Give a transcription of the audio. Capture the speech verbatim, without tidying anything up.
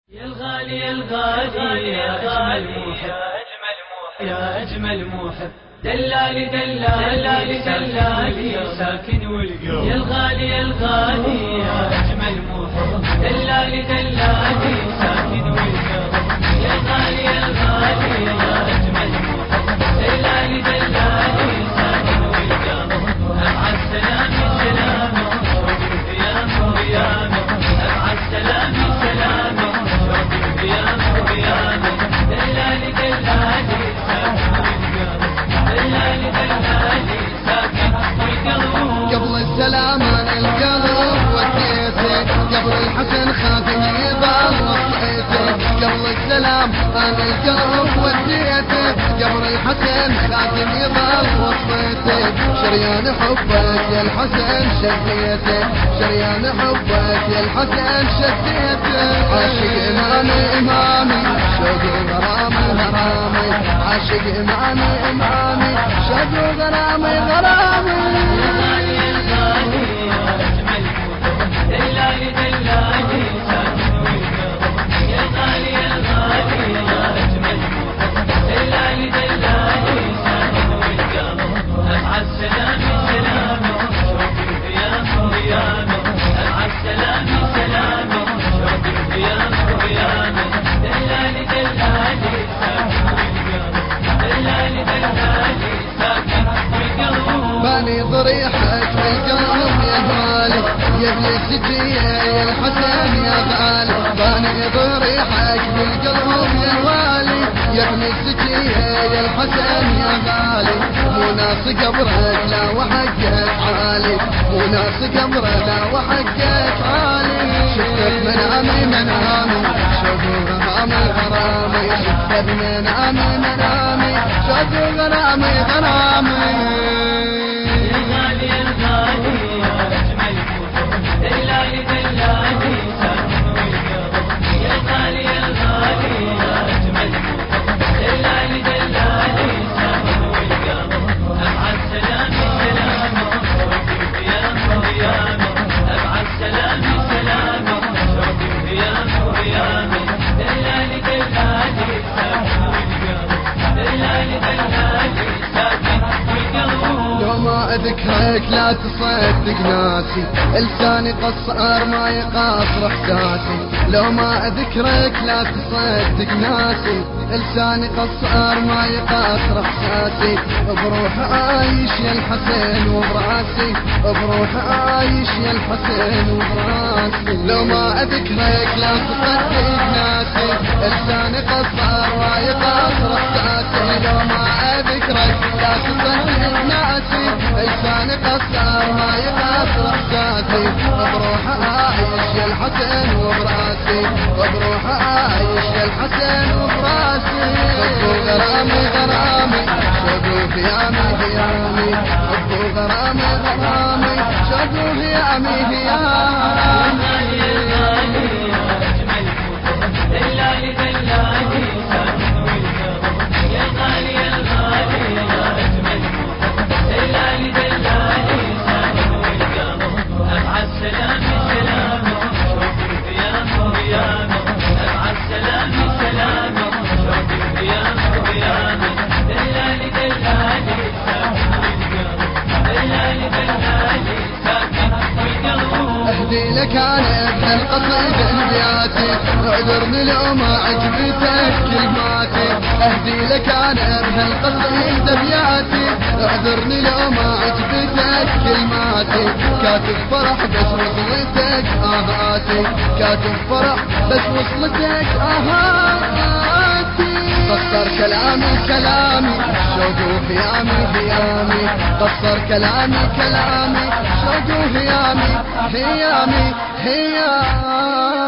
يا الغالي يا الغالي يا أجمل محب يا أجمل محب دلالي دلالي دلالي ساكن والقلب يا الغالي يا الغالي يا أجمل محب دلالي دلالي ساكن والقلب يا الغالي يا الغالي يا أجمل محب دلالي دلالي ساكن والقلب أبعد سلامي سلامي وقيامي وقيامي أبعد سلامي سلامي وقيامي وقيامي دلالي دلالي ساكن والقلب دلالي دلالي ساكن والقلب قبل السلام انا القلب وديته قبل الحسن خاتم يضل وصيته قبل السلام انا القلب وديته قبل الحسن خاتم يضل وصيته شريان حبك يا الحسن شديته شريان حبك يا الحسن شديته عاشق امامي امامي شوق غرامي غرامي عاشق امامي امامي شوق غرامي غرامي باني ضريحك بالقلب يا غالي يا ابن السجية يا الحسن يا غالي باني ضريحك بالقلب يا غالي يا ابن السجية يا الحسن يا غالي مو ناس قبرك لا وحقك عالي مو ناس قبرك لا وحقك عالي شفتك منامي منامي شوق غرامي غرامي شفتك منامي منامي شوق غرامي غرامي اذكرك لا تصدق ناسي لساني قصار ما يقاصر احساسي لو ما اذكرك لا تصدق ناسي لساني قصار ما يقاصر احساسي بروح عايش يا الحسين وبراسي بروح عايش يا الحسين وبراسي لو ما اذكرك لا تصدق ناسي لساني قصار ما يقاصر احساسي لو ما اذكرك لا تصدق ناسي لساني قصار ما يقصر احساسي بروح عايش يا الحسن وبراسي وبروح عايش يا الحسن وبراسي حبو غرامي غرامي شوقو هيامي هيامي حبو غرامي غرامي شوقو هيامي هيامي دلالي دلالي ساكن والقلب يا غالي يا الغالي يا أجمل دلالي دلالي ساكن والقلب أبعد سلامي سلامي وقيامي وقيامي أبعد سلامي سلامي وقيامي وقيامي دلالي دلالي ساكن والقلب دلالي دلالي ساكن والقلب أهدي لك أنا ابن القصيد أهدياتي اعذرني لو ما عجبتك كلماتي أهدي لك أنا ابن القصيد أبياتي اعذرني لو ما عجبتك كلماتي كاتب فرح بس وصلتك آهاتي كاتب فرح بس وصلتك آهاتي قصر كلامي كلامي شوقو هيامي هيامي قصر كلامي كلامي شوقو هيامي هيامي هيامي